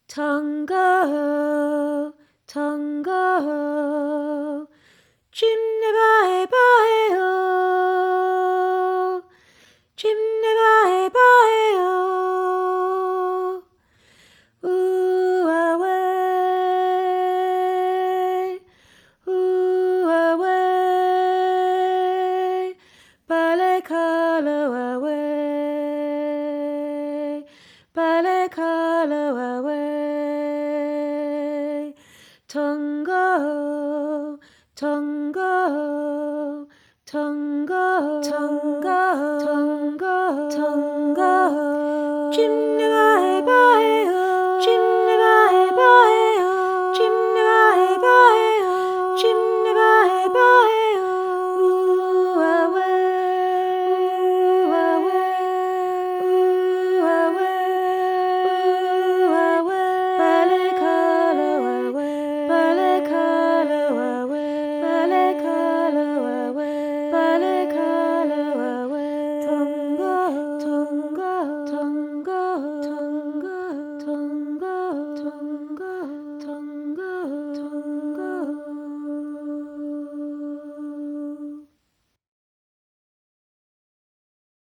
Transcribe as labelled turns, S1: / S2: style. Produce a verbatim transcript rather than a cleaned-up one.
S1: Tongo, Tongo, chimney bye bye oh, chimney bye bye oh, ooh away, ooh away, balekalo away, balekalo away.